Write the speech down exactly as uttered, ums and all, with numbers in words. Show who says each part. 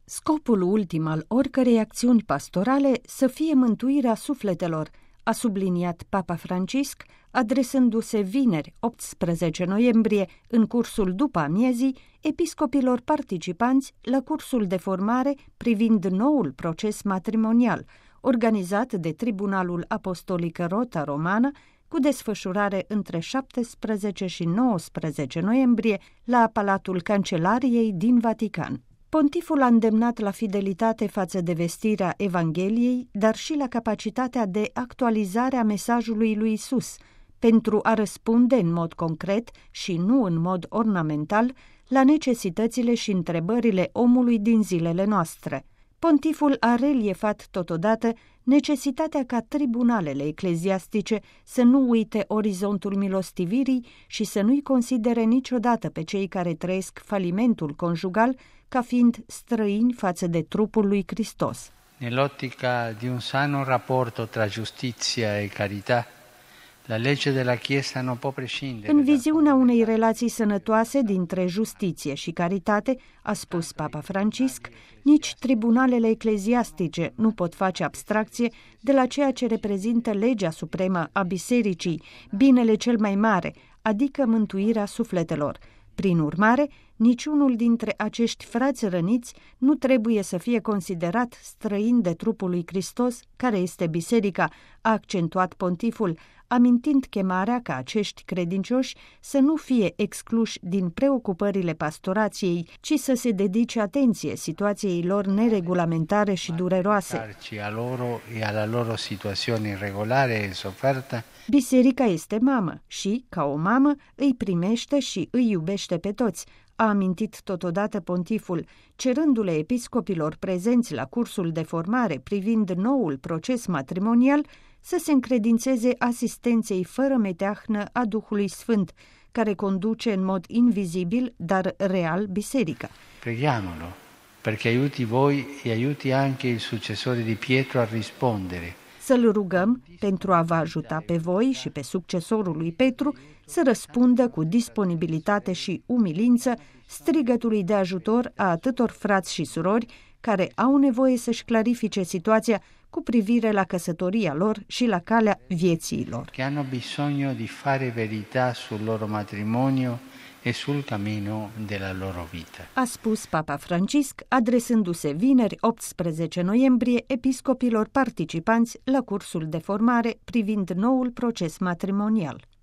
Speaker 1: Scopul ultim al oricărei acțiuni pastorale să fie mântuirea sufletelor, a subliniat Papa Francisc, adresându-se vineri, optsprezece noiembrie, în cursul după amiezii, episcopilor participanți la cursul de formare privind noul proces matrimonial, organizat de Tribunalul Apostolic Rota Romană, cu desfășurare între șaptesprezece și nouăsprezece noiembrie la Palatul Cancelariei din Vatican. Pontiful a îndemnat la fidelitate față de vestirea Evangheliei, dar și la capacitatea de actualizare a mesajului lui Isus, pentru a răspunde în mod concret și nu în mod ornamental la necesitățile și întrebările omului din zilele noastre. Pontiful a reliefat totodată necesitatea ca tribunalele ecleziastice să nu uite orizontul milostivirii și să nu-i considere niciodată pe cei care trăiesc falimentul conjugal ca fiind străini față de trupul lui Hristos.
Speaker 2: Nell'ottica di un sano rapporto tra giustizia e carità, la legge della Chiesa non può prescindere.
Speaker 1: În viziunea unei relații sănătoase dintre justiție și caritate, a spus Papa Francisc, nici tribunalele ecleziastice nu pot face abstracție de la ceea ce reprezintă legea supremă a bisericii, binele cel mai mare, adică mântuirea sufletelor. Prin urmare, niciunul dintre acești frați răniți nu trebuie să fie considerat străin de trupul lui Hristos, care este biserica, a accentuat pontiful, amintind chemarea ca acești credincioși să nu fie excluși din preocupările pastorației, ci să se dedice atenție situației lor neregulamentare și dureroase.
Speaker 2: A loro e alla loro situazione irregolare e sofferta.
Speaker 1: Biserica este mamă și, ca o mamă, îi primește și îi iubește pe toți, a amintit totodată pontiful, cerându-le episcopilor prezenți la cursul de formare privind noul proces matrimonial să se încredințeze asistenței fără meteahnă a Duhului Sfânt, care conduce în mod invizibil, dar real, biserica.
Speaker 2: Preghiamolo, perché aiuti voi e aiuti anche il successore di Pietro a rispondere.
Speaker 1: Să-l rugăm pentru a vă ajuta pe voi și pe succesorul lui Petru să răspundă cu disponibilitate și umilință strigătului de ajutor a atâtor frați și surori care au nevoie să-și clarifice situația cu privire la căsătoria lor și la calea vieții lor.
Speaker 2: Che hanno bisogno di fare verità sul loro matrimonio e sul cammino della loro vita.
Speaker 1: A spus Papa Francisc, adresându-se vineri, optsprezece noiembrie, episcopilor participanți la cursul de formare privind noul proces matrimonial.